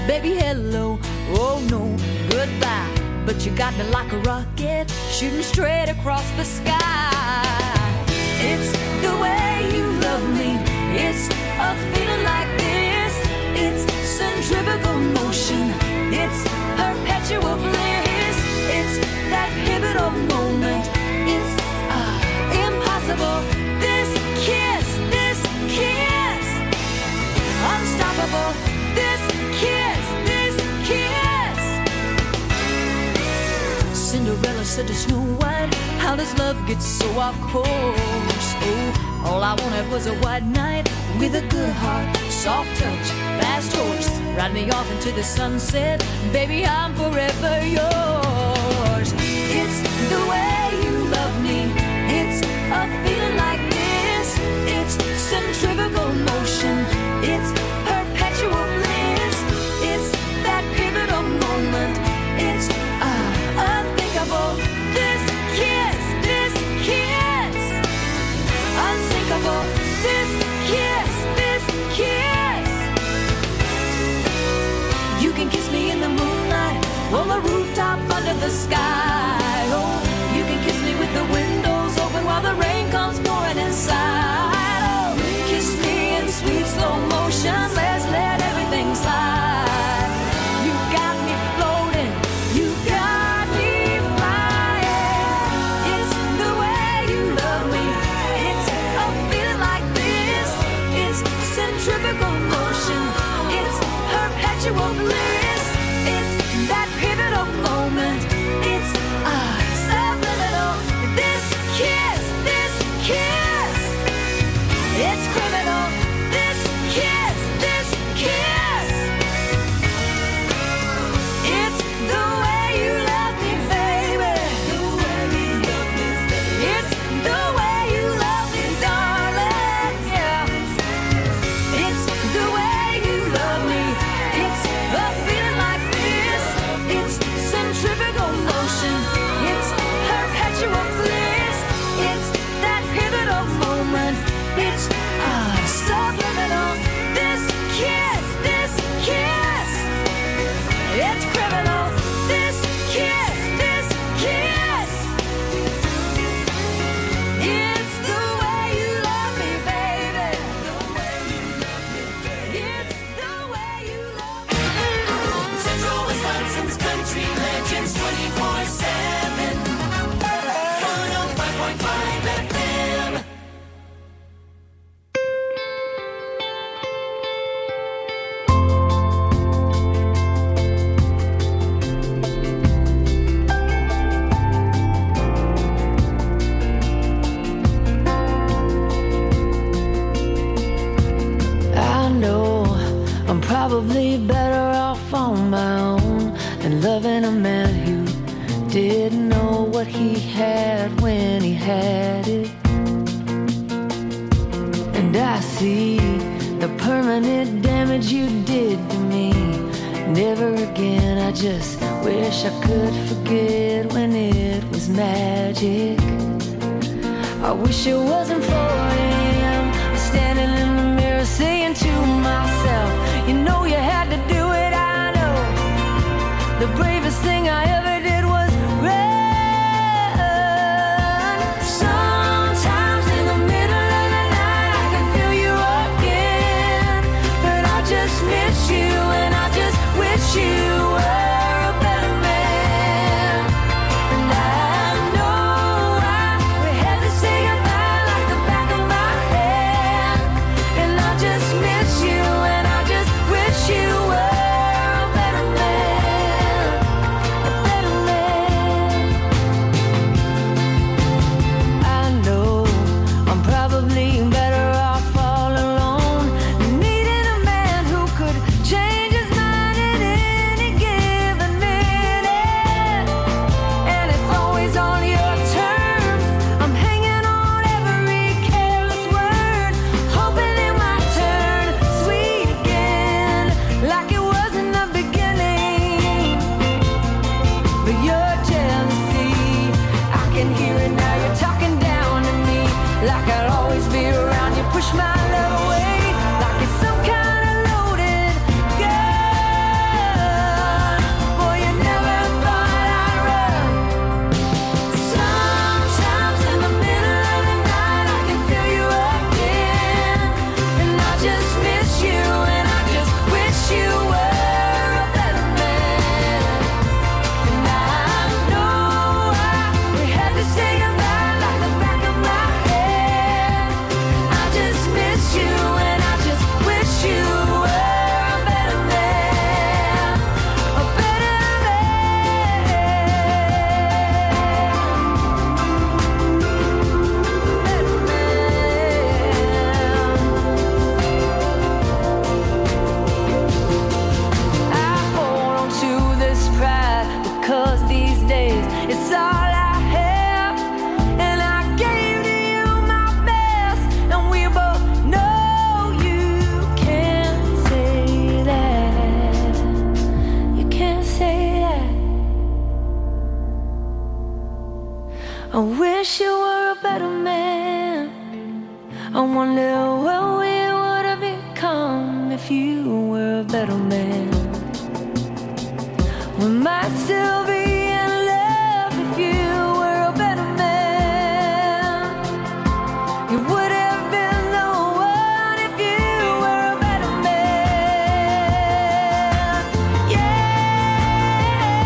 Baby, hello, oh no, goodbye. But you got me like a rocket, shooting straight across the sky. It's the way you love me, it's a feeling like this. It's centrifugal motion, it's perpetual bliss. It's that pivotal moment, it's impossible. This kiss, unstoppable. This kiss. Cinderella said to Snow White, how does love get so off course? Oh, all I wanted was a white knight with a good heart, soft touch, fast horse. Ride me off into the sunset, baby, I'm forever yours. It's the way you love me, it's a feeling like this. It's centrifugal motion, it's perpetual bliss. It's that pivotal moment, it's unthinkable. This kiss, unsinkable. This kiss. You can kiss me in the moonlight, on the rooftop under the sky. Oh, you can kiss me with the windows open while the rain comes pouring inside. Oh, kiss me in sweet slow motion, let's let everything slide. You got me floating, you got me flying. It's the way you love me, it's a feeling like this. It's centrifugal motion, it's perpetual bliss. It's that pivotal moment, it's subliminal. This kiss, it's criminal. This kiss, it's the way you love me, baby. It's the way you love me, darling. Yeah. It's the way you love me. It's a feeling like this. It's centrifugal motion. It's perpetual bliss. It's that pivotal moment. It's subliminal. This kiss, it's criminal. This kiss, it's the way you love me, baby. It's the way you love me. Central Wisconsin's country legends 24/7. 105.5 FM. I know I'm probably better off on my own than loving a man who didn't know what he had when he had it. And I see the permanent damage you did to me. Never again, I just wish I could forget when it was magic. I wish it wasn't 4 a.m. standing in the mirror saying to myself, you know you had to do it, I know. The bravest thing I ever did was run. Sometimes in the middle of the night I can feel you again, but I just miss you and I just wish you were a better man. And I know we had to say goodbye like the back of my I wish you were a better man. I wonder what we would have become if you were a better man. We might still be in love if you were a better man. You would have been the one if you were a better man. Yeah.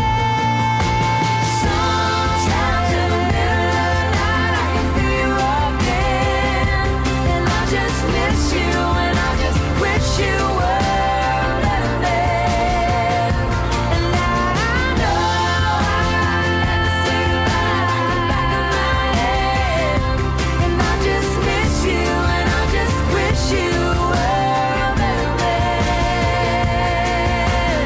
Sometimes in the middle of the night I can feel you again, and I just miss you, and I just wish you were a better man. And I know I never say goodbye in the back of my head, and I just miss you, and I just wish you were a better man.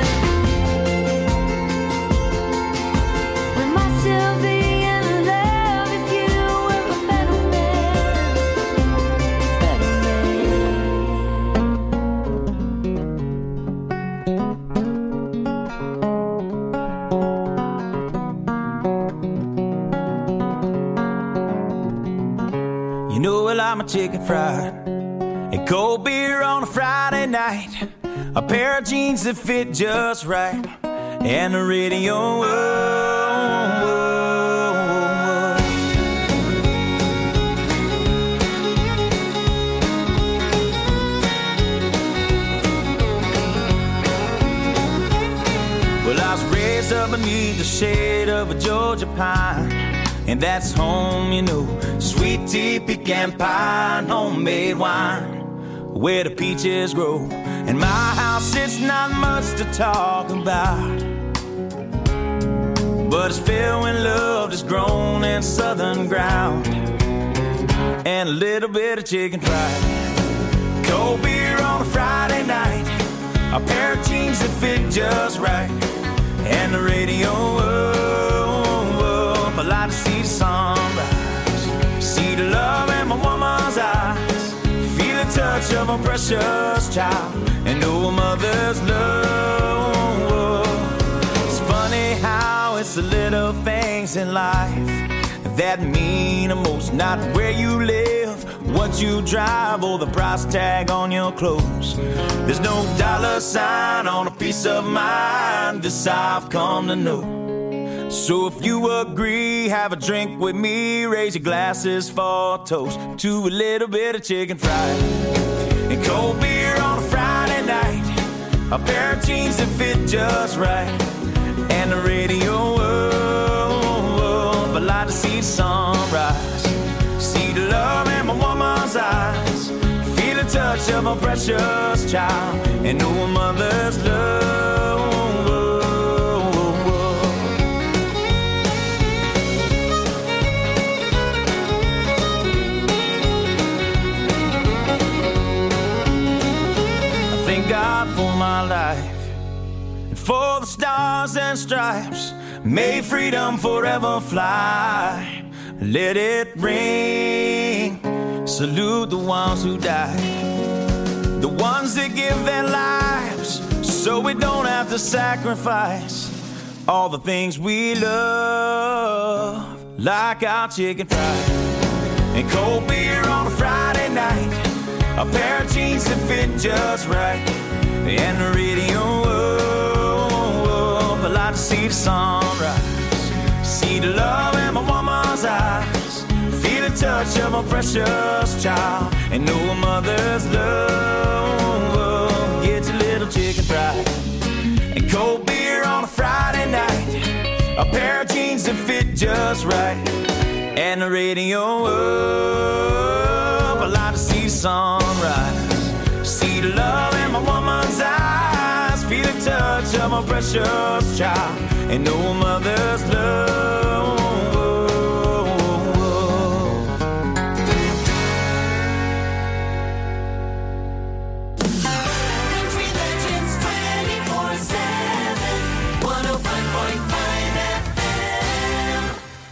We might still be in love if you were a better man. Better You know I like my chicken fried and cold beer on a Friday night, a pair of jeans that fit just right, and the radio. Oh, oh, oh. Well, I was raised up beneath the shade of a Georgia pine, and that's home, you know. Sweet tea, pecan pie, and homemade wine, where the peaches grow. In my house, it's not much to talk about, but it's filled when love is grown in southern ground, and a little bit of chicken fried, cold beer on a Friday night, a pair of jeans that fit just right, and the radio. I like to see the sunrise, see the love in my woman's eyes, feel the touch of a precious child, and know a mother's love. It's funny how it's the little things in life that mean the most, not where you live, what you drive, or the price tag on your clothes. There's no dollar sign on a piece of mind, this I've come to know. So if you agree, have a drink with me, raise your glasses for a toast to a little bit of chicken fried and cold beer on a Friday night, a pair of jeans that fit just right, and the radio. I like to see the sunrise, see the love in my woman's eyes, feel the touch of a precious child, and know a mother's love. God for my life, and for the stars and stripes, may freedom forever fly. Let it ring, salute the ones who died, the ones that give their lives so we don't have to sacrifice all the things we love, like our chicken fried and cold beer on a Friday night, a pair of jeans that fit just right, and the radio. I like to see the sunrise, see the love in my woman's eyes, feel the touch of a precious child, and know a mother's love. Get your little chicken fried and cold beer on a Friday night, a pair of jeans that fit just right, and the radio. I like to see the sunrise, see the love in my woman's eyes, feel the touch of a precious child, and know a mother's love. Country Legends 24/7, 105.5 FM.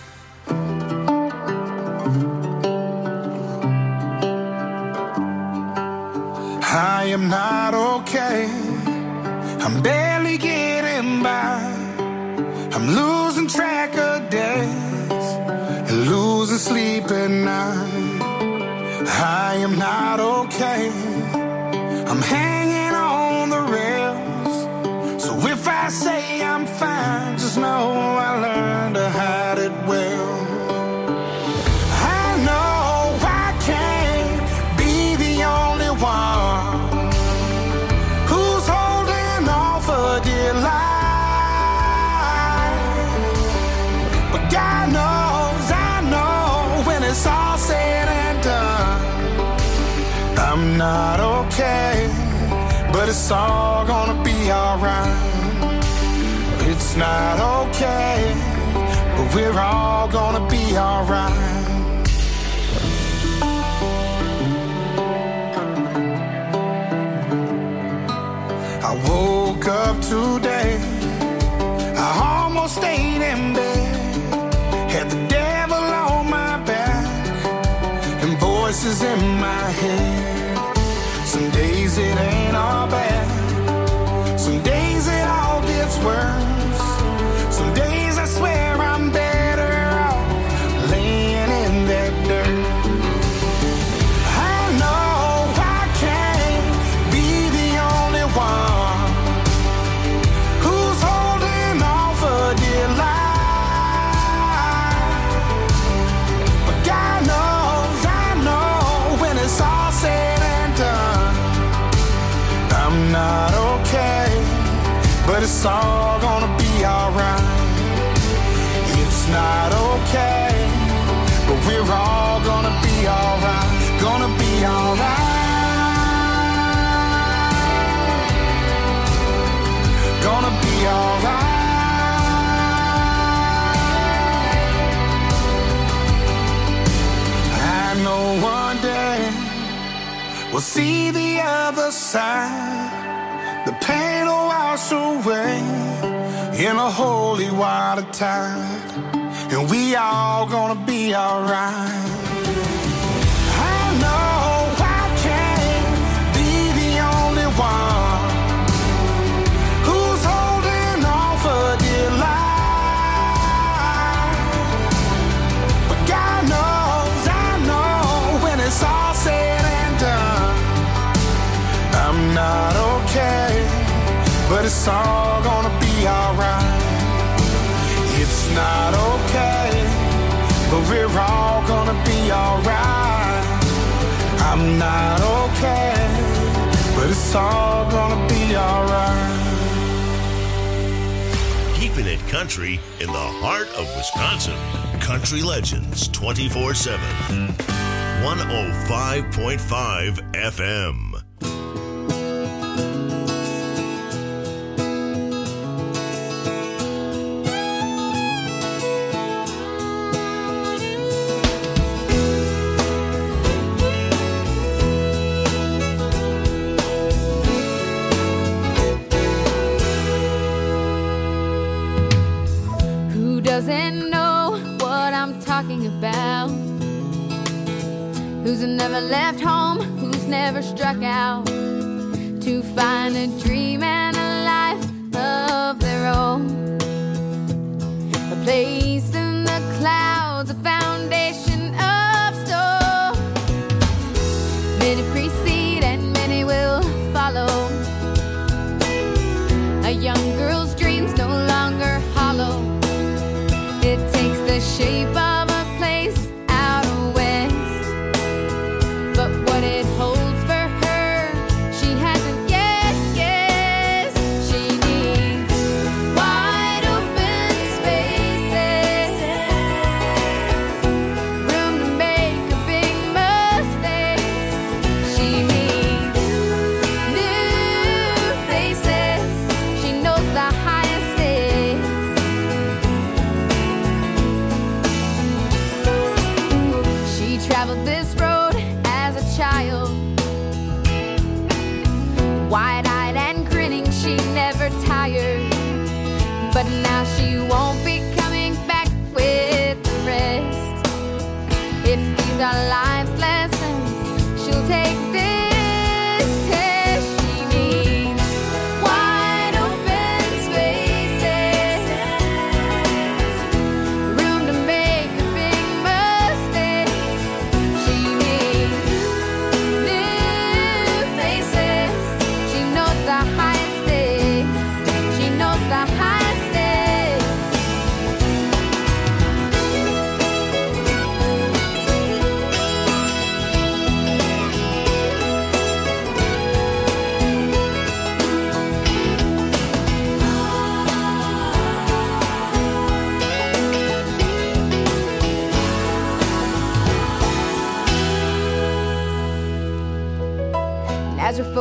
I am not okay. I'm barely getting by. I'm losing track of days and losing losing sleep at night. I am not okay. I'm hanging on the rails. So if I say I'm fine, just know I learned to hide it well. I know I can't be the only one who's holding on for dear life. But God knows, I know, when it's all said and done, I'm not okay, but it's all gonna be alright. It's not okay, but we're all gonna be alright. I woke up today, I almost stayed in bed, had the devil on my back and voices in my head. Some days it ain't all bad, some days it all gets worse. Some days I swear I'm better off laying in that dirt. I know I can't be the only one who's holding on for dear life. But God knows, I know, when it's all said and done, I'm not okay, but it's all gonna be alright. It's not okay, but we're all gonna be alright. Gonna be alright. Gonna be alright. I know one day we'll see the other side. The pain will wash away in a holy water tide, and we all gonna be alright. I know I can't be the only one who's holding on for dear life. But God knows, I know, when it's all said and done, I'm not okay, but it's all gonna be alright. It's not okay, but we're all gonna be alright. I'm not okay, but it's all gonna be alright. Keeping it country in the heart of Wisconsin. Country Legends 24/7. 105.5 FM. Doesn't know what I'm talking about. Who's never left home, who's never struck out to find a dream and a life of their own. A place in the clouds, a foundation of stone. Many precede and many will follow. A young girl's dreams no longer hollow. It takes the shape of a place out west, but what it holds for her, she hasn't yet guessed. She needs wide open spaces, room to make a big mistakes. She needs new faces. She knows the highest stakes. Traveled this road as a child, wide-eyed and grinning, she never tired. But now she won't be coming back with the rest. If these are life's lessons, she'll take this test. She needs wide open spaces, room to make a big mistake.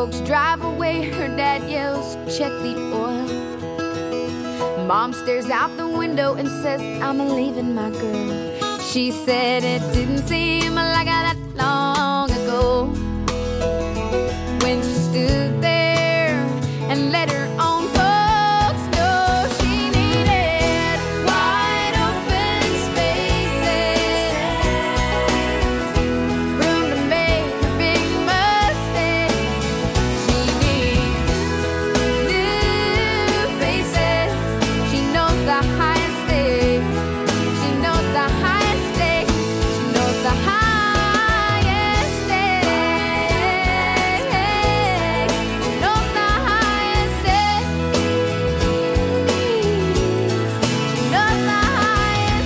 folks drive away, her dad yells, check the oil. Mom stares out the window and says, I'm leaving my girl. She said it didn't seem like that long ago when she stood there and let her own folks know she needed wide open spaces, room to make her big mistakes. She needs new faces. She knows the highest stakes. She knows the highest stakes. She knows the highest stakes. She knows the highest stakes. She knows the highest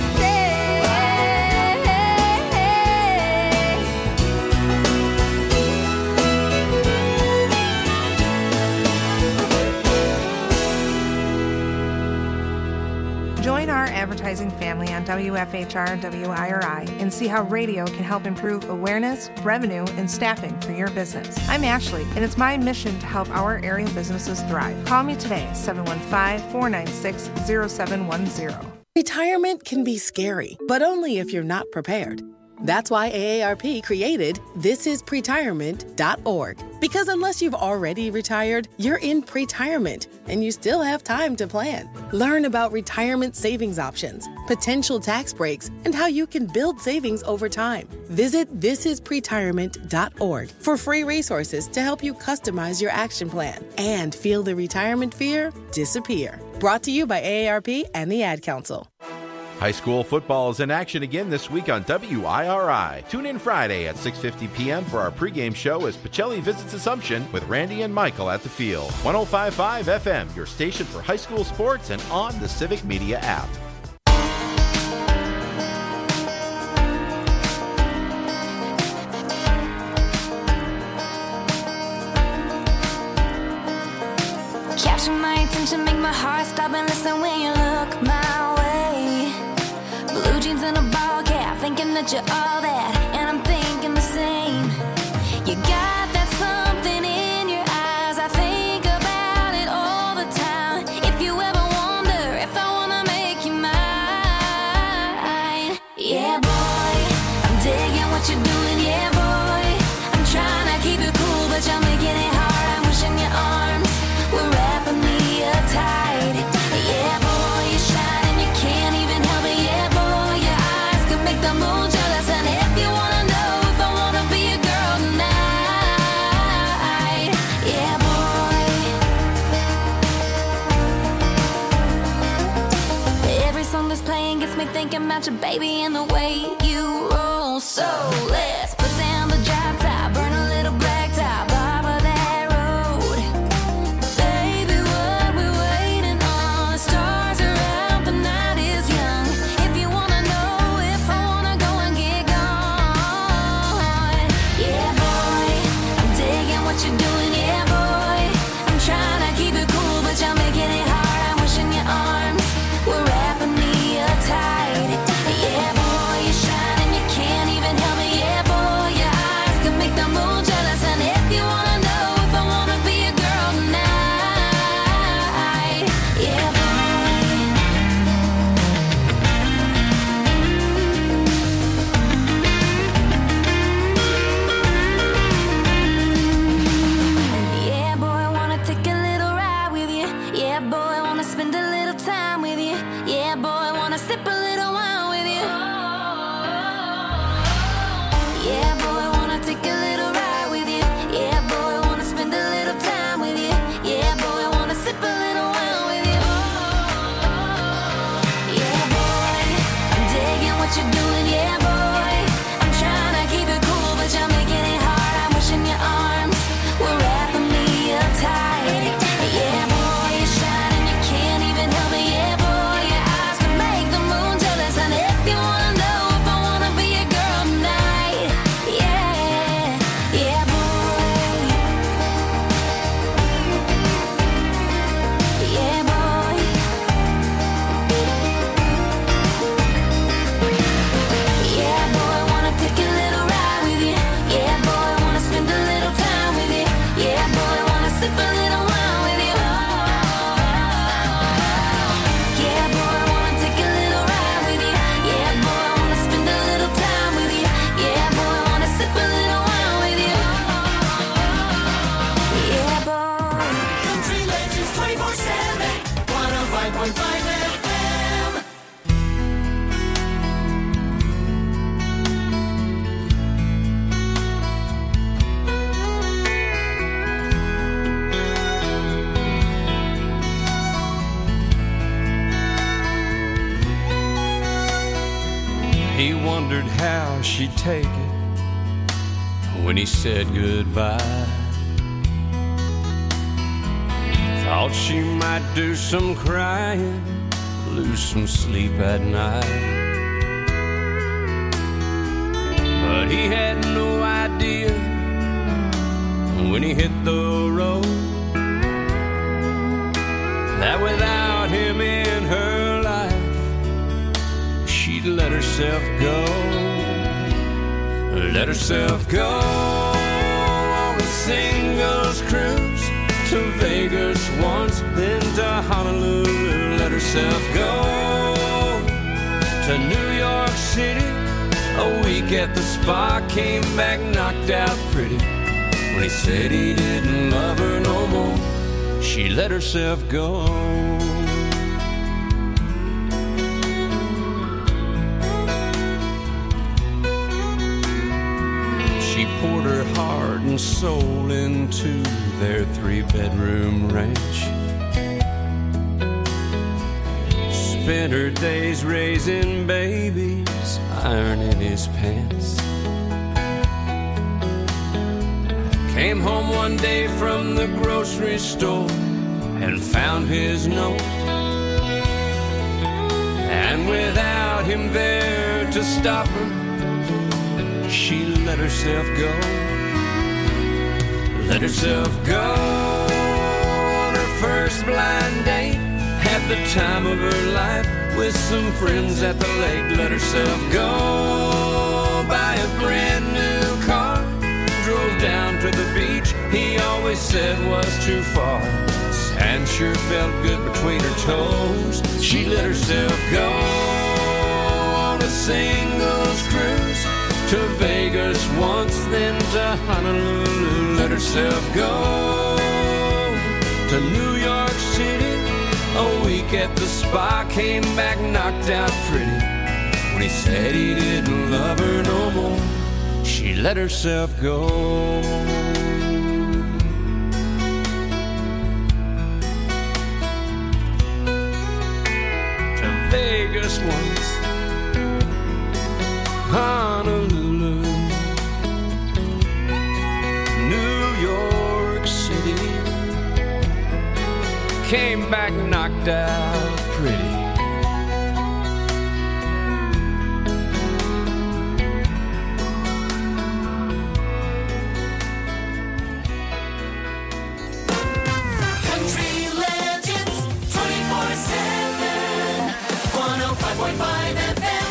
stakes. Join our advertising family on WFHR WIRI and see how radio can help improve awareness, revenue, and staffing for your business. I'm Ashley, and it's my mission to help our area businesses thrive. Call me today, 715-496-0710. Retirement can be scary, but only if you're not prepared. That's why AARP created thisispretirement.org. Because unless you've already retired, you're in pretirement, and you still have time to plan. Learn about retirement savings options, potential tax breaks, and how you can build savings over time. Visit thisispretirement.org for free resources to help you customize your action plan and feel the retirement fear disappear. Brought to you by AARP and the Ad Council. High school football is in action again this week on WIRI. Tune in Friday at 6:50 p.m. for our pregame show as Pacelli visits Assumption with Randy and Michael at the field. 105.5 FM, your station for high school sports and on the Civic Media app. Capture my attention, make my heart stop and listen when you look my way. Blue jeans and a ball cap, thinking that you're all that, and I'm thinking the same. You got that something in your eyes, I think about it all the time. If you ever wonder if I wanna make you mine, yeah boy, I'm digging what you're doing, yeah boy. I'm trying to keep it cool, but you're making it hard. I'm wishing your arms were wrapping me up tight. Yeah boy, you shine and you can't even help it. Yeah boy, your eyes can make the moon jealous. And if you wanna know if I wanna be a girl tonight, yeah boy. Every song that's playing gets me thinking about your baby and the way you roll. So let's put down the drop top, burn a little black top off of that road. Baby, what we waiting on? The stars are out, the night is young. If you wanna know if I wanna go and get gone, yeah boy, I'm digging what you're doing, yeah boy. I'm trying to keep it cool, but you're making it hard. I'm wishing your arms were wrapping me up tight. Yeah boy, you shine and you can't even help it. Yeah boy, your eyes can make the moon jealous. And if you wanna know if I wanna be a girl tonight, yeah boy. Yeah boy, I wanna take a little ride with you. Yeah boy, I wanna spend a little time with you. Yeah boy, I wanna sip a little wine with you. Yeah boy, I wanna take a little ride with you. Yeah boy, I wanna spend a little time with you. Yeah boy, I wanna sip a little wine with you. Yeah boy, I'm digging what you're doing. Yeah boy, I'm trying to keep it cool, but you're making it hard. I'm wishing your arms were wrapping me up tight. Yeah boy, you shine and you can't even 105.5 FM. He wondered how she'd take it when he said goodbye. Thought she might do some crying, lose some sleep at night. But he had no idea when he hit the road that without him in her life, she'd let herself go. Let herself go on a singles cruise to Vegas once, then to Honolulu. Let herself go to New York City. A week at the spa, came back knocked out pretty. When he said he didn't love her no more, she let herself go. She poured her heart and soul into their 3-bedroom ranch. Spent her days raising babies, ironing his pants. Came home one day from the grocery store and found his note. And without him there to stop her, she let herself go. Let herself go on her first blind date. Had the time of her life with some friends at the lake. Let herself go buy a brand new car. Drove down to the beach he always said was too far. Sand sure felt good between her toes. She let herself go on a singles cruise to Vegas once, then to Honolulu. Let herself go to New York City. A week at the spa, came back knocked out pretty. When he said he didn't love her no more, she let herself go. To Vegas once, Honolulu, New York City. Came back knocked out pretty. Country Legends 24/7. 105.5 FM.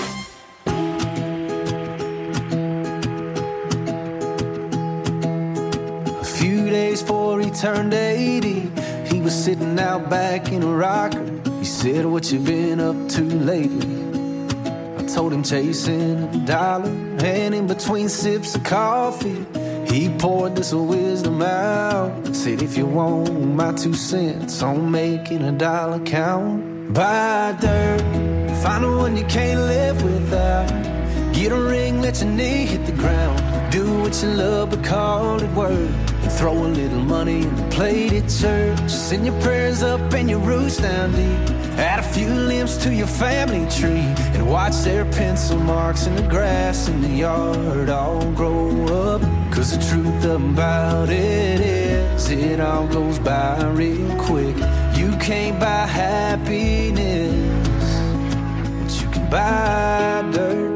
A few days before he turned 80, he was sitting out back in a rocker. He said, "What you been up to lately?" I told him chasing a dollar, and in between sips of coffee, he poured this wisdom out. Said, "If you want my 2 cents on making a dollar count, buy dirt, find the one you can't live without. Get a ring, let your knee hit the ground. Do what you love, but call it work. And throw a little money in the plate at church. Send your prayers up and your roots down deep. Add a few limbs to your family tree. And watch their pencil marks in the grass in the yard all grow up. Cause the truth about it is, it all goes by real quick. You can't buy happiness, but you can buy dirt."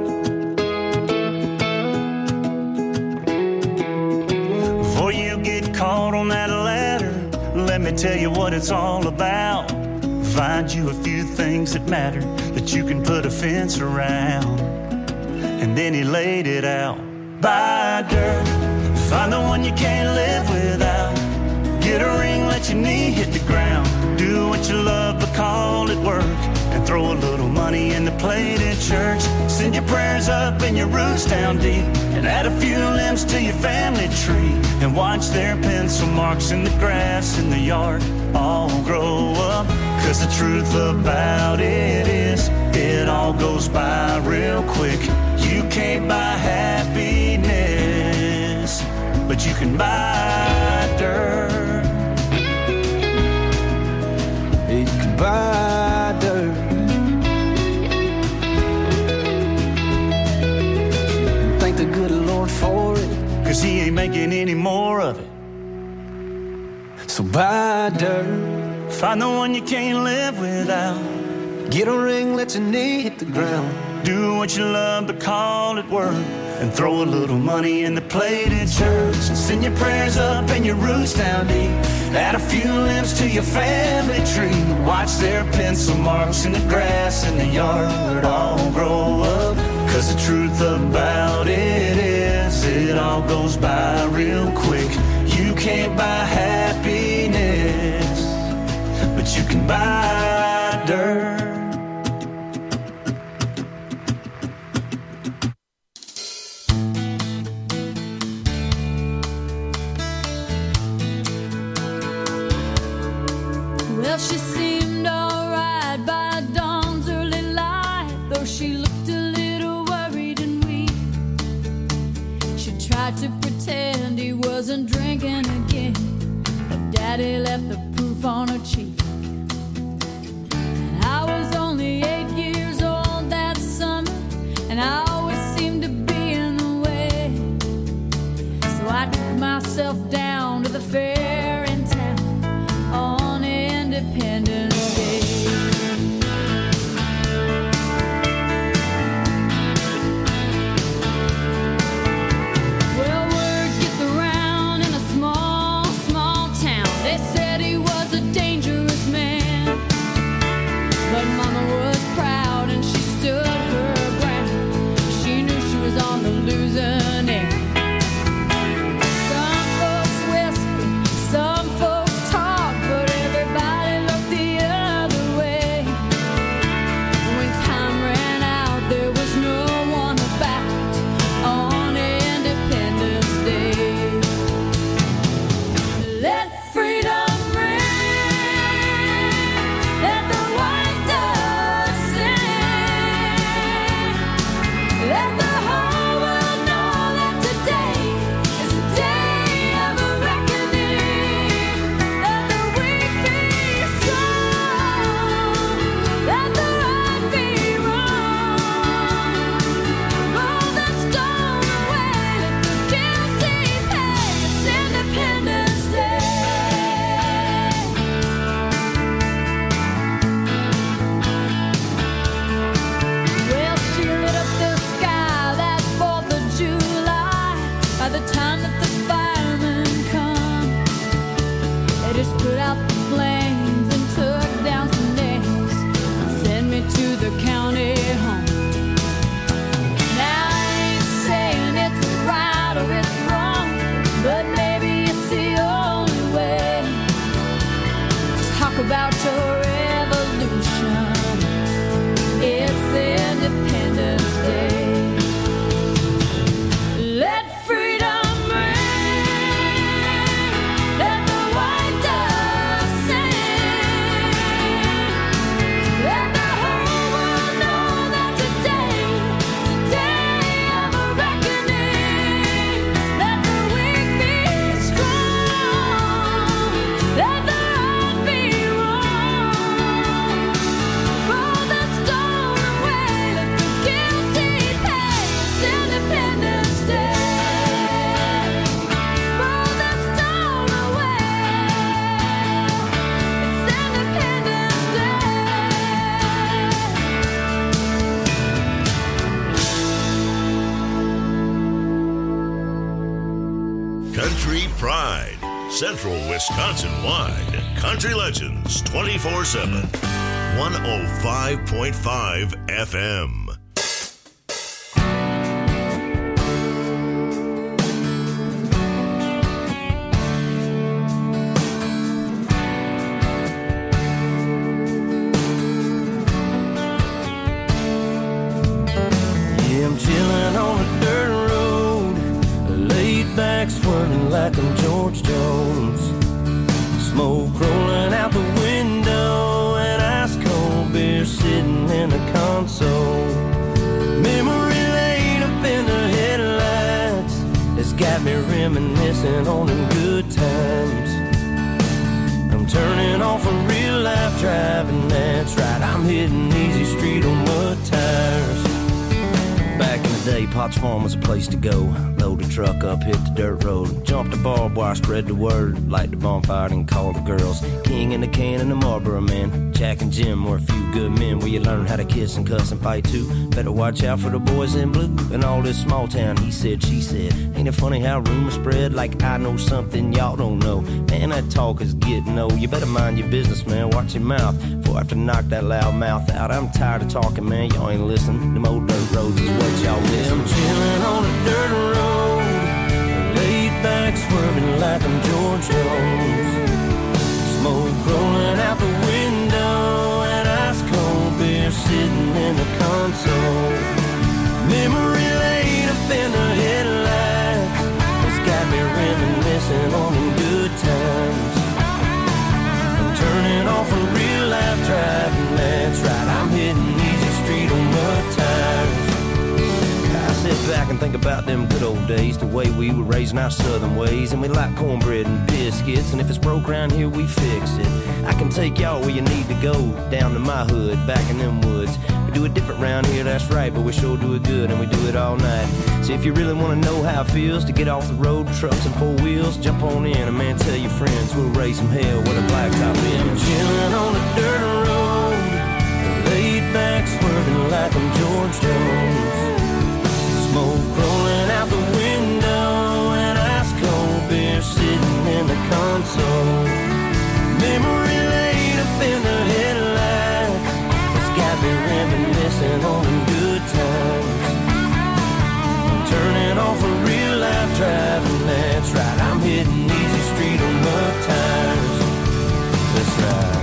Caught on that ladder, let me tell you what it's all about. Find you a few things that matter, that you can put a fence around. And then he laid it out. Buy dirt, find the one you can't live without. Get a ring, let your knee hit the ground. Do what you love, but call it work. And throw a little money in the plate at church. Send your prayers up and your roots down deep, and add a few limbs to your family tree, and watch their pencil marks in the grass in the yard all grow up. 'Cause the truth about it is, it all goes by real quick. You can't buy happiness, but you can buy dirt. You can buy dirt. And thank the good Lord for it, 'cause he ain't making any more of it. So buy dirt. Find the one you can't live without. Get a ring, let your knee hit the ground. Do what you love, but call it work. And throw a little money in the plate at church. Send your prayers up and your roots down deep. Add a few limbs to your family tree. Watch their pencil marks in the grass in the yard all grow up. 'Cause the truth about it is, it all goes by real quick. You can't buy happiness, but you can buy dirt. Well, she seemed alright by dawn's early light, though she looked a little worried and weak. She tried to pretend he wasn't drinking again, but Daddy left the proof on her cheek. And I was only 8 years old that summer, and I always seemed to be in the way. So I took myself down to the fair in town on Independence Day. Well, word gets around in a small, small town. They said he was a dangerous man, but Mama was proud and she stood her ground. She knew she was on the losing end. Some folks whisper, some folks talk, but everybody looked the other way. When time ran out, there was no one about on Independence Day. Let freedom ring, let the white dove sing, let the whole world know that today is the day of a reckoning. Let the weak be strong, let the right be wrong. Roll the stone away, let the guilty pay. It's Independence Day. Well, she lit up the sky that 4th of July. By the time that the firemen come, they just put out the flames and took down some names and sent me to the county home. Now I ain't saying it's right or it's wrong, but maybe it's the only way. Talk about your revolution. It's Independence Day. Let freedom ring, let the white dove sing, let the whole world know that today is the day of a reckoning. Let the weak be strong, let the right be wrong. Roll the stone away, let the guilty pay. It's Independence Day. Roll the stone away. It's Independence Day. Country Pride, Central Wisconsin wide. Country Legends 24/7. 105.5 FM. console. Memory lane up in the headlights has got me reminiscing on them good times. I'm turning off a real life driving, that's right, I'm hitting easy street on mud tires. Back in the day, Potts Farm was a place to go. Load the truck up, hit the dirt road, jump the barbed wire, spread the word, light the bonfire and call the girls. King in the can and the Marlboro man. Jack and Jim were a few good men where you learn how to kiss and cuss and fight too. Better watch out for the boys in blue and all this small town he said, she said. Ain't it funny how rumors spread like I know something y'all don't know? Man, that talk is getting old. You better mind your business, man, watch your mouth before I have to knock that loud mouth out. I'm tired of talking, man, y'all ain't listening. Them old dirt roads is what y'all miss. I'm chilling on a dirt road, laid back swerving like I'm George Jones. Smoke rolling out the window and ice cold beer sitting in the console. Memory lane up in the headlights has got me reminiscing on them good times. I'm turning off a real life driving, that's right, I'm hitting easy street on mud tires. I sit back and think about them good old days, the way we were raising our southern ways, and we like cornbread and biscuits, and if it's broke around here, we fix it. I can take y'all where you need to go, down to my hood, back in them woods. We do it different round here, that's right, but we sure do it good, and we do it all night. So if you really want to know how it feels to get off the road, trucks and four wheels, jump on in, and man, tell your friends we'll raise some hell with a blacktop in. I'm chilling on a dirt road, laid back swerving like I'm George Jones. Smoke rolling out the window and ice cold beer sitting in the console. Memory lane up in the headlights has got me reminiscing on them good times. I'm turning off a real life driving, that's right, I'm hitting easy street on mud tires. That's right.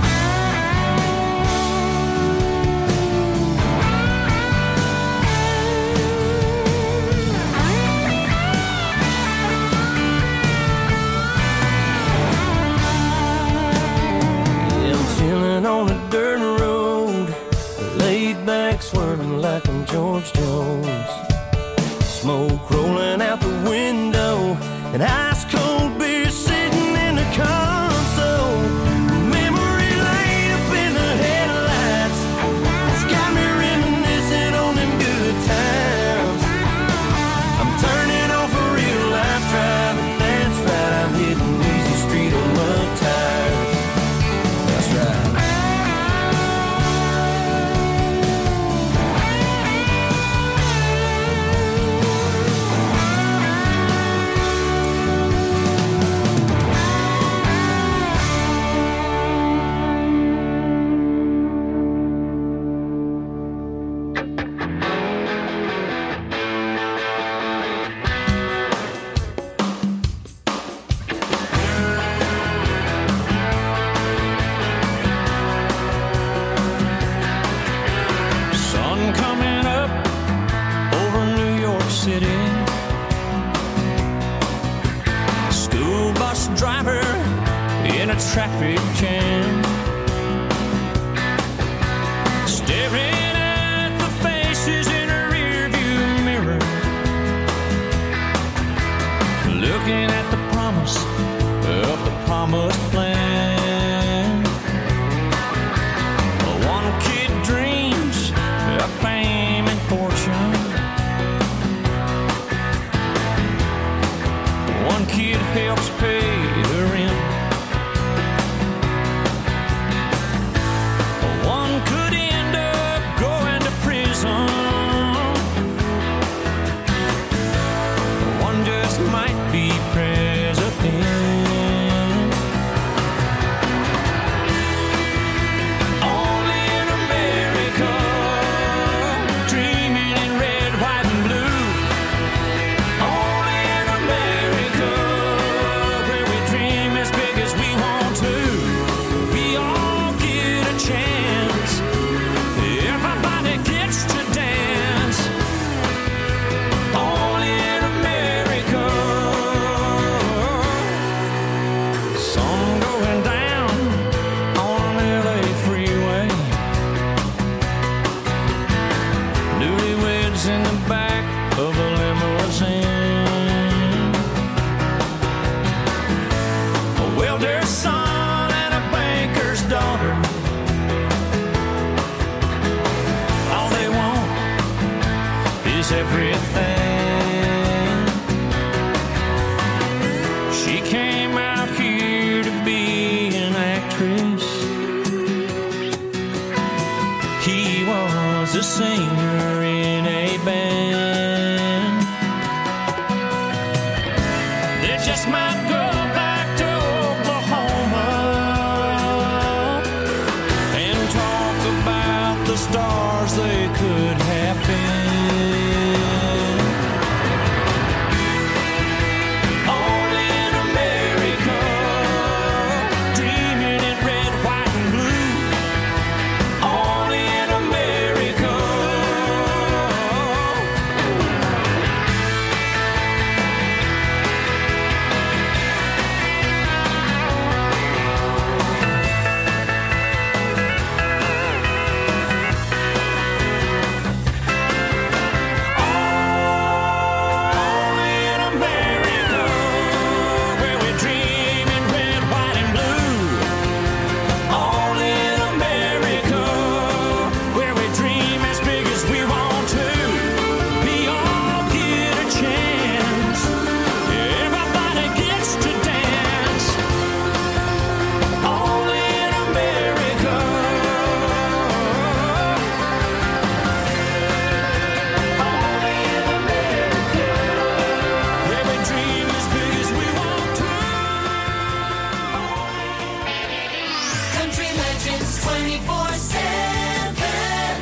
On a dirt road, laid back swerving like I'm George Jones. Smoke rolling out the window and ice cold beer sitting in the console. Memory lane up in the headlights, it's got me reminiscing on them good times. I'm turning off a real life driving, that's right, I'm hitting easy street on mud tires. That's right. Traffic jam, staring at the faces in a rearview mirror, looking at the promise of the promised land. One kid dreams of fame and fortune, one kid helps pay the rent. everything. She came out here to be an actress. He was a singer in a band. They just might go back to Oklahoma and talk about the stars they could have been. Only in America, dreaming in red, white, and blue. Only in America. Country Legends 24/7.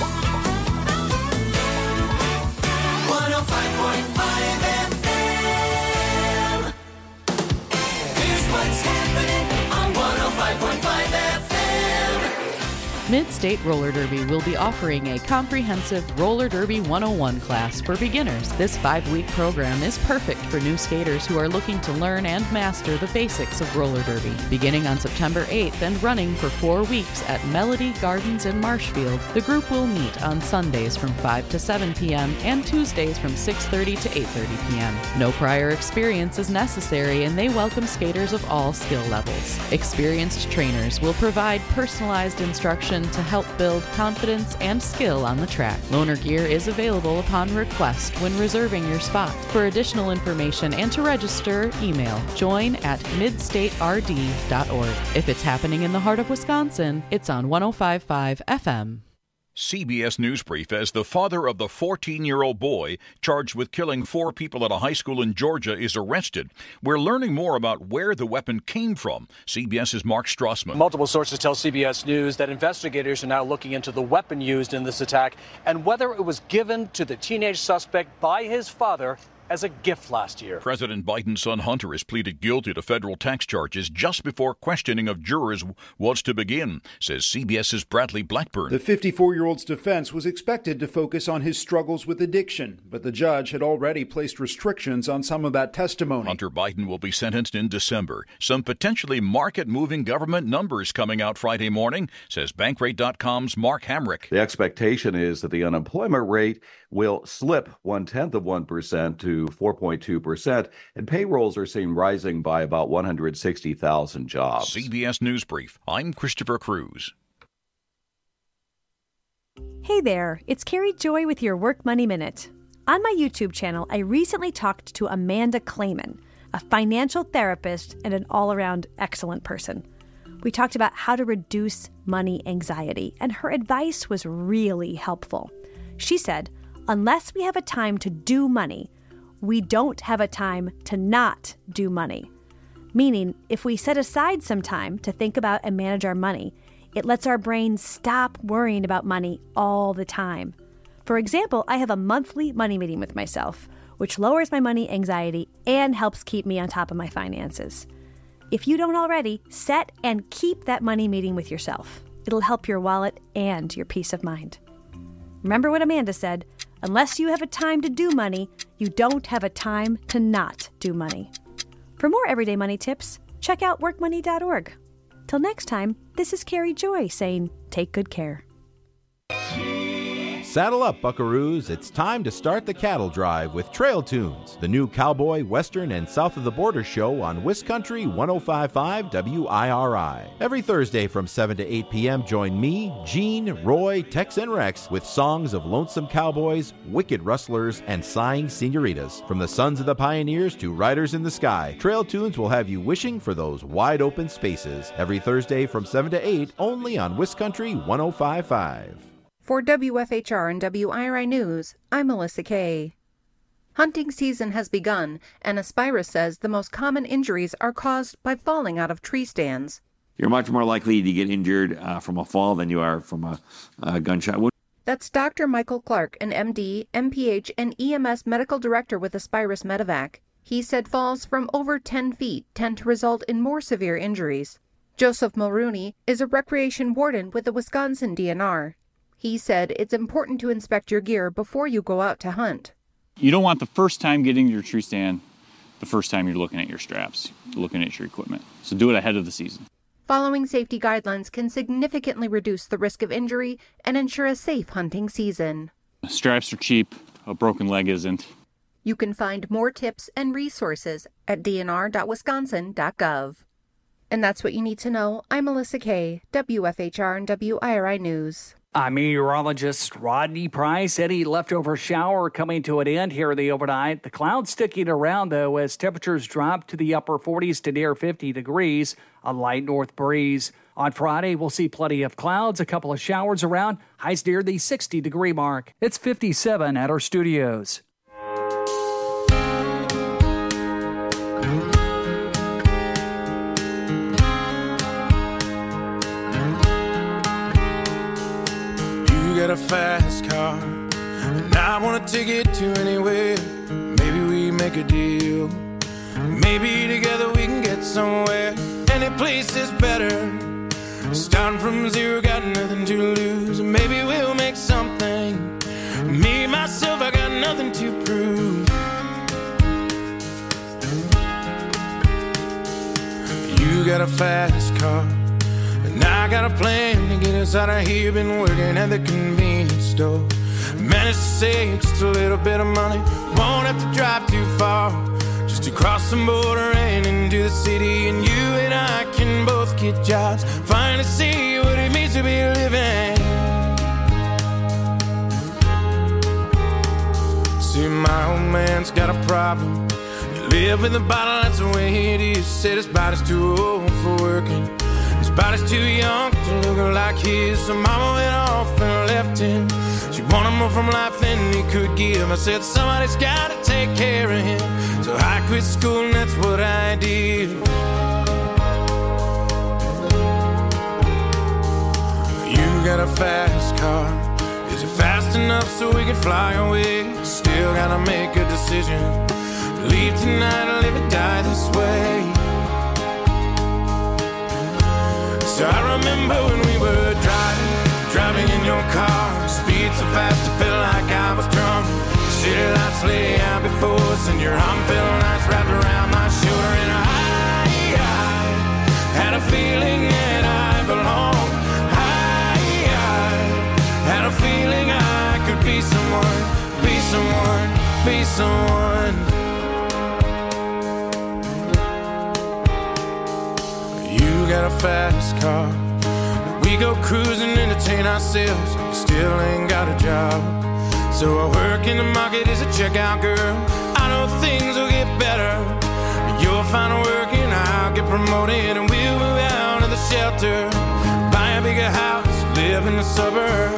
105.5 FM. Here's what's happening on 105.5 FM. Mid-State Roller Derby will be offering a comprehensive Roller Derby 101 class for beginners. This 5-week program is perfect for new skaters who are looking to learn and master the basics of roller derby. Beginning on September 8th and running for 4 weeks at Melody Gardens in Marshfield, the group will meet on Sundays from 5 to 7 p.m. and Tuesdays from 6:30 to 8:30 p.m. No prior experience is necessary, and they welcome skaters of all skill levels. Experienced trainers will provide personalized instruction to help build confidence and skill on the track. Loaner gear is available upon request when reserving your spot. For additional information and to register, email join@midstaterd.org. If it's happening in the heart of Wisconsin, it's on 105.5 FM. CBS News Brief as the father of the 14-year-old boy charged with killing 4 people at a high school in Georgia is arrested. We're learning more about where the weapon came from. CBS's Mark Strassman. Multiple sources tell CBS News that investigators are now looking into the weapon used in this attack and whether it was given to the teenage suspect by his father as a gift last year. President Biden's son Hunter has pleaded guilty to federal tax charges just before questioning of jurors was to begin, says CBS's Bradley Blackburn. The 54-year-old's defense was expected to focus on his struggles with addiction, but the judge had already placed restrictions on some of that testimony. Hunter Biden will be sentenced in December. Some potentially market-moving government numbers coming out Friday morning, says Bankrate.com's Mark Hamrick. The expectation is that the unemployment rate will slip 0.1% to 4.2%, and payrolls are seen rising by about 160,000 jobs. CBS News Brief. I'm Christopher Cruz. Hey there, it's Carrie Joy with your Work Money Minute. On my YouTube channel, I recently talked to Amanda Clayman, a financial therapist and an all-around excellent person. We talked about how to reduce money anxiety, and her advice was really helpful. She said, unless we have a time to do money, we don't have a time to not do money. Meaning, if we set aside some time to think about and manage our money, it lets our brain stop worrying about money all the time. For example, I have a monthly money meeting with myself, which lowers my money anxiety and helps keep me on top of my finances. If you don't already, set and keep that money meeting with yourself. It'll help your wallet and your peace of mind. Remember what Amanda said, unless you have a time to do money, you don't have a time to not do money. For more everyday money tips, check out workmoney.org. Till next time, this is Carrie Joy saying, take good care. Saddle up, buckaroos. It's time to start the cattle drive with Trail Tunes, the new cowboy, western, and south of the border show on Wiscountry 105.5 WIRI. Every Thursday from 7 to 8 p.m., join me, Gene, Roy, Tex, and Rex with songs of lonesome cowboys, wicked rustlers, and sighing senoritas. From the sons of the pioneers to riders in the sky, Trail Tunes will have you wishing for those wide open spaces. Every Thursday from 7 to 8, only on Wiscountry 105.5. For WFHR and WIRI News, I'm Melissa Kay. Hunting season has begun, and Aspira says the most common injuries are caused by falling out of tree stands. You're much more likely to get injured from a fall than you are from a gunshot wound. That's Dr. Michael Clark, an MD, MPH, and EMS medical director with Aspirus Medevac. He said falls from over 10 feet tend to result in more severe injuries. Joseph Mulrooney is a recreation warden with the Wisconsin DNR. He said it's important to inspect your gear before you go out to hunt. You don't want the first time getting to your tree stand, the first time you're looking at your straps, looking at your equipment. So do it ahead of the season. Following safety guidelines can significantly reduce the risk of injury and ensure a safe hunting season. Straps are cheap, a broken leg isn't. You can find more tips and resources at dnr.wisconsin.gov. And that's what you need to know. I'm Melissa Kay, WFHR and WIRI News. I'm meteorologist Rodney Price. Any leftover shower coming to an end here in the overnight. The clouds sticking around, though, as temperatures drop to the upper 40s to near 50 degrees. A light north breeze. On Friday, we'll see plenty of clouds, a couple of showers around, highs near the 60-degree mark. It's 57 at our studios. Got a fast car, and I wanna take it to anywhere. Maybe we make a deal. Maybe together we can get somewhere. Any place is better. Starting from zero, got nothing to lose. Maybe we'll make something. Me, myself, I got nothing to prove. You got a fast car, and I got a plan to get us out of here. Been working at the convenience store. Managed to save just a little bit of money. Won't have to drive too far, just to cross the border and into the city. And you and I can both get jobs, finally see what it means to be living. See, my old man's got a problem. You live in the bottle, that's the way it is. Said his body's too old for working. His body's too young to look like his. So mama went off and left him. She wanted more from life than he could give. I said somebody's gotta take care of him. So I quit school and that's what I did. You got a fast car. Is it fast enough so we can fly away? Still gotta make a decision. Leave tonight or live or die this way. So I remember when we were driving in your car. Speed so fast it felt like I was drunk. City lights lay out before us, and your arm felt nice wrapped around my shoulder. And I had a feeling that I belonged. I had a feeling I could be someone, be someone, be someone. You got a fast car. We go cruising, entertain ourselves. Still ain't got a job. So I work in the market as a checkout girl. I know things will get better. You'll find work and I'll get promoted, and we'll move out of the shelter, buy a bigger house, live in the suburbs.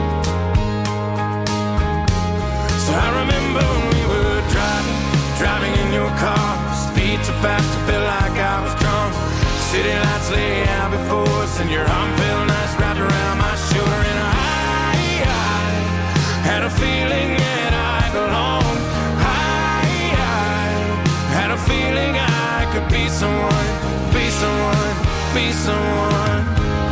So I remember when we were driving in your car. Speed so fast it felt like I was drunk. City lights lay out before us, and your arm felt nice wrapped around my shoulder. And I had a feeling that I belonged. I had a feeling I could be someone, be someone, be someone.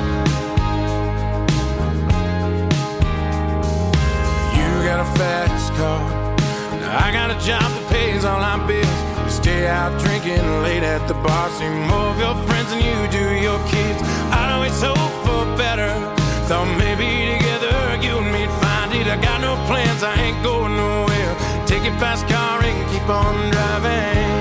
You got a fast car. Now I got a job that pays all our bills. We stay out drinking late at the bar. See more of your friends than you do your kids. I'd always hope for better. Thought maybe together you and me'd find it. I got plans, I ain't going nowhere. Take your fast car and keep on driving.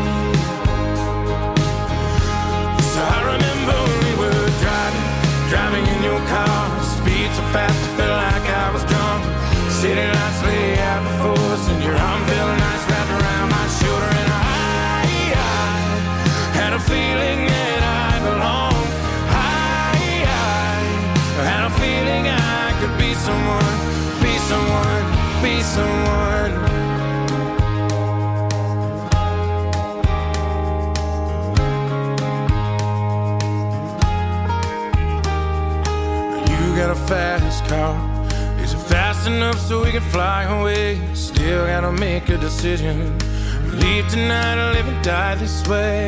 So I remember we were driving in your car. Speed so fast, I felt like I was drunk. City lights lay out before us, and your arm felt nice wrapped around my shoulder. And I had a feeling that I belonged. I had a feeling I could be someone, be someone, be someone. You got a fast car. Is it fast enough so we can fly away? Still gotta make a decision. Leave tonight or live and die this way.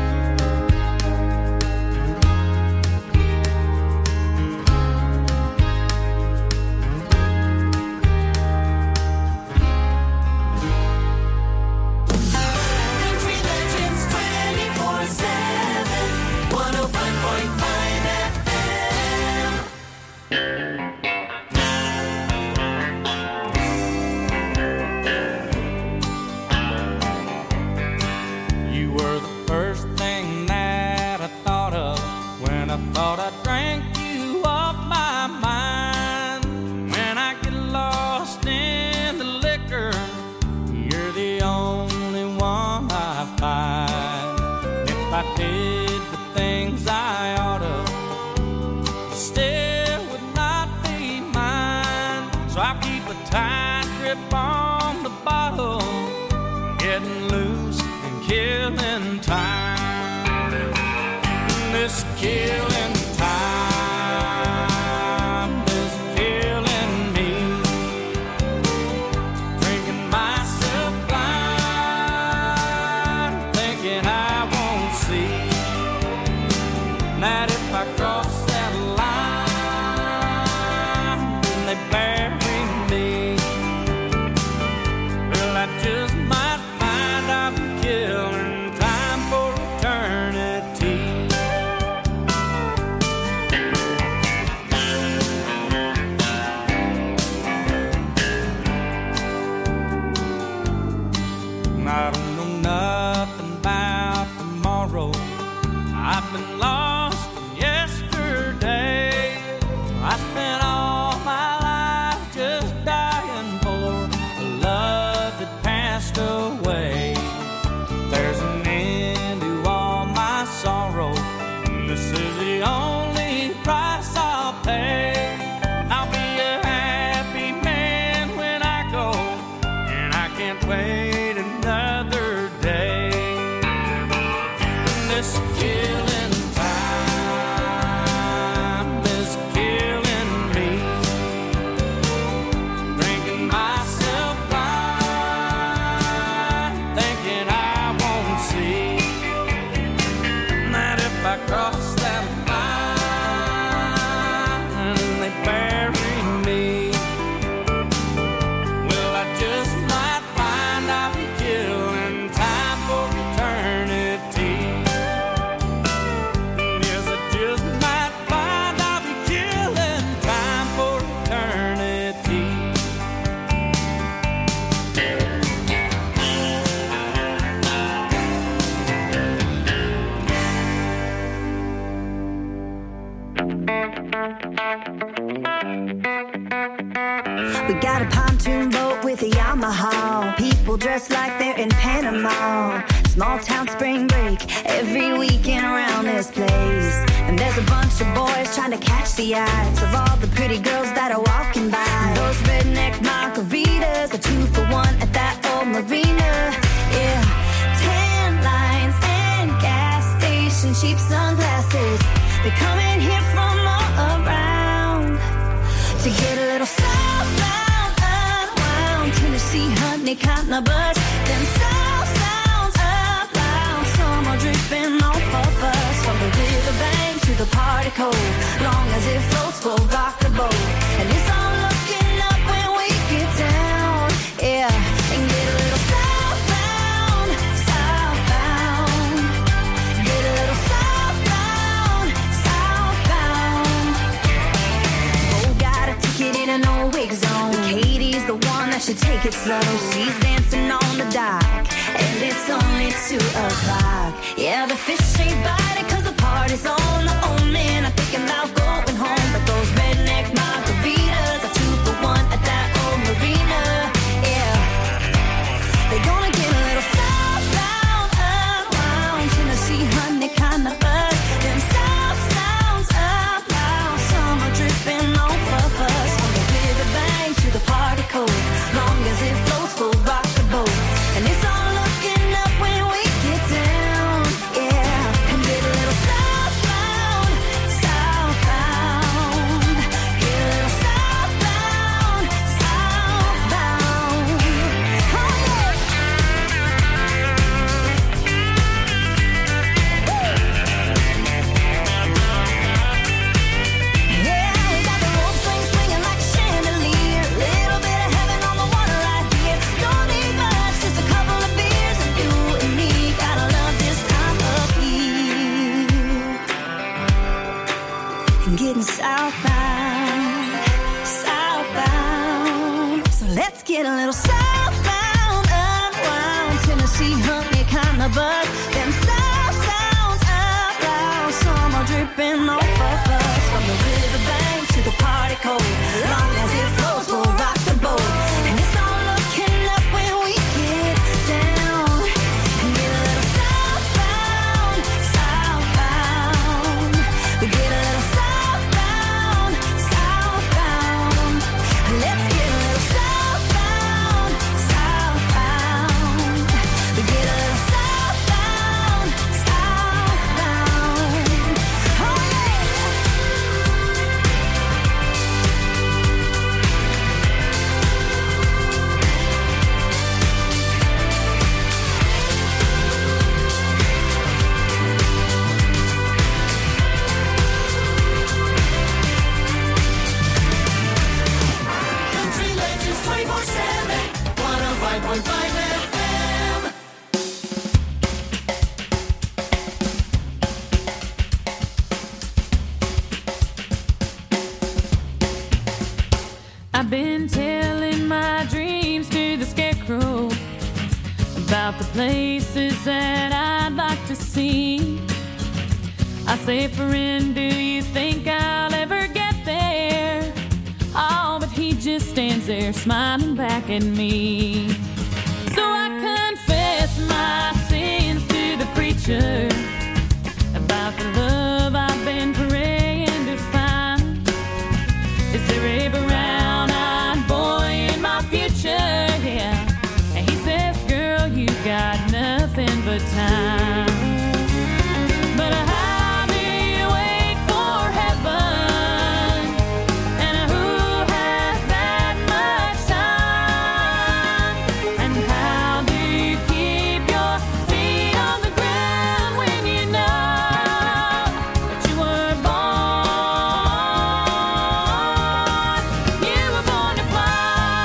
Country Legends 24/7, 105.5 FM. You were the first thing that I thought of when I thought I drank you off my mind. When I get lost in the liquor, you're the only one I find. If I did the things I ought to, still would not be mine. So I keep a tight grip on the bottle, getting loose and killing time. This killing time is killing me. Drinking myself blind, thinking I won't see that if I cross that line, then they bury me. Well, I just might find I'm killing time for eternity. I don't know nothing about tomorrow. I've been lost in yesterday. I spent all my life just dying for a love that passed away. There's an end to all my sorrow, and this is the only price I'll pay. I'll be a happy man when I go, and I can't wait another day. This killing time is killing me. Drinking myself blind, thinking I won't see that if I cross that line and they bury me, well, I just might find I'll be killing time for eternity. Yes, I just might find I'll be killing time for eternity. We got a pontoon boat with a Yamaha. People dressed like they're in Panama. Small town spring break every weekend around this place. And there's a bunch of boys trying to catch the eyes of all the pretty girls that are walking by. Those redneck margaritas are 2 for $1 at that old marina. Yeah, tan lines and gas station cheap sunglasses. They come in here from all around to get a little southbound, unwound. Tennessee, honey, cotton, a buzz. Then south sounds up loud. Some are dripping off of us. From the riverbank to the party cove. Long as it floats, we'll rock the boat. And it's all looking up when we get down. Yeah, and get a little southbound, southbound. Get a little southbound, southbound. Oh, got a ticket in an old wig zone. Katie's the one that should take it slow. She's dancing on the dock, and it's only 2 o'clock. Yeah, the fish ain't biting 'cause the party's on. The old man, I'm thinking about going home, but those redneck margaritas are 2 for 1 at that old marina. Yeah, they're gonna get a little southbound, unwound. Tennessee honey kind of buzz. Them south sounds up loud. Summer dripping off of us. From the riverbank to the party cold. Long as it floats, we'll rock the boat. And it's all looking up when we get down. Yeah, and get a little southbound, southbound. Get a little southbound, southbound. Oh yeah. Yeah, we got the whole thing swinging like a chandelier. Little bit of heaven on the water right here. Don't need much, just a couple of beers, and you and me gotta love this time of year. And getting southbound, southbound. So let's get a little southbound, unwound. Tennessee honey kind of buzz. Them south sounds up loud. Summer dripping off of us. From the riverbank to the party cold. Long as it flows, we'll rock the boat. And it's all looking up when we get down. And get a little southbound, southbound. We get a little southbound, southbound. Let's get a little southbound, southbound. We get a little southbound, southbound. Oh yeah. Country Legends 24/7, 105.5 FM. I've been telling my dreams to the scarecrow about the places that I'd like to see. I say, friend, do you think I'll ever get there? Oh, but he just stands there smiling back at me. So I confess my sins to the preacher about the love I've been praying to find. Is there a brown-eyed boy in my future? Yeah. And he says, girl, you've got nothing but time. But how do you wait for heaven? And who has that much time? And how do you keep your feet on the ground when you know that you were born? You were born to fly.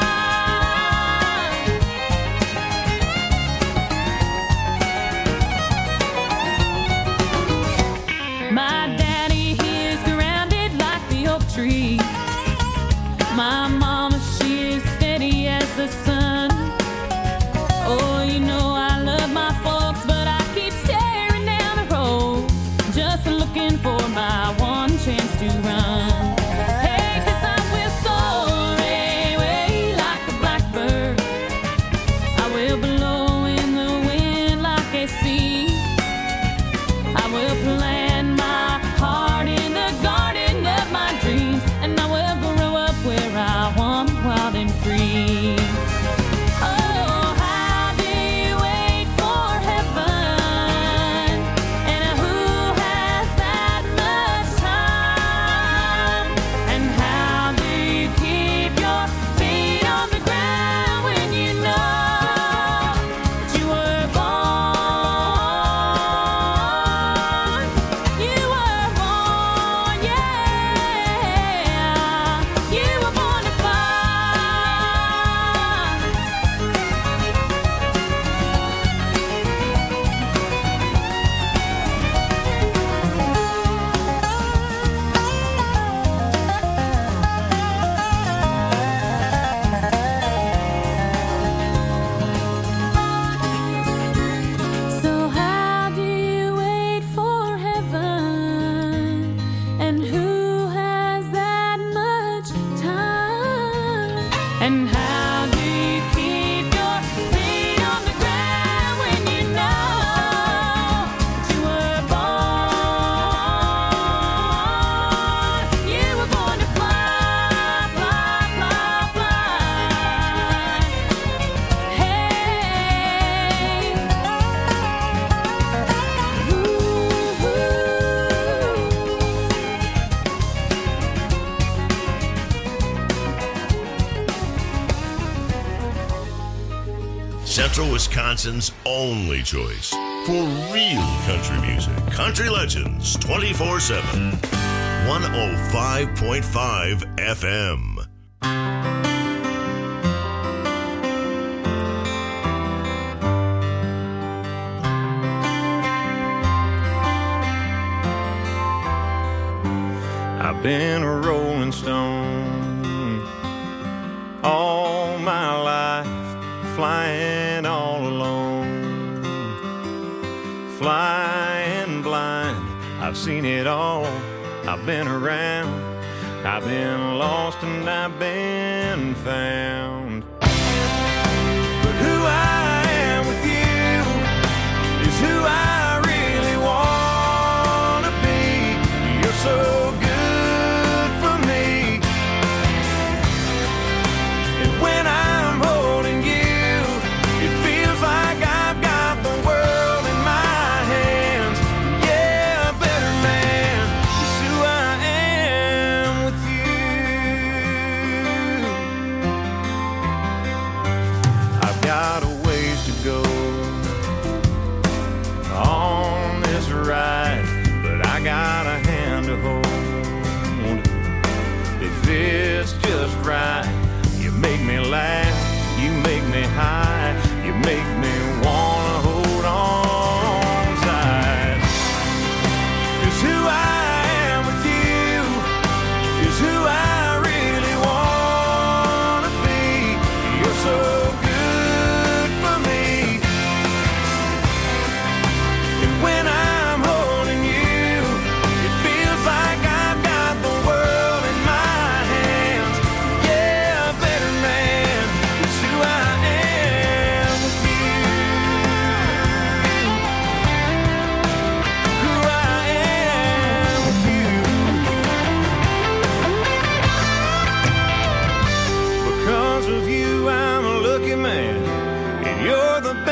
My daddy, he is grounded like the oak tree. My mama, she is steady as the sun. Oh, you know I love my folks, but I keep staring down the road, just looking for my one chance to run. Hey, 'cause I will soar away like a blackbird. I will blow in the wind like a sea. I will plant my heart in the garden of my dreams, and I will grow up where I want, wild and free. And how do you keep your feet on the ground when you know that you were born to fly, fly, fly, fly? Hey, Central Wisconsin's only choice for real country music. Country Legends 24/7. 105.5 FM. I've been a rolling stone all my life, flying all alone, flying blind. I've seen it all. I've been around. I've been lost and I've been found. But who I am with you is who I really want to be. You're so good for me. And when I'm holding you, it feels like I've got the world in my hands. Yeah, a better man is who I am with you. I've got a ways to go on this ride, but I got a hand to hold. If it's just right, you make me laugh, you make me high, you make me wanna hold on tight. 'Cause who I am with you is who I really wanna be. You're so good for me. And when I'm holding you, it feels like I've got the world in my hands. Yeah, a better man is who I am with you. Who I am with you. Because of you, I'm a lucky man, and you're the best.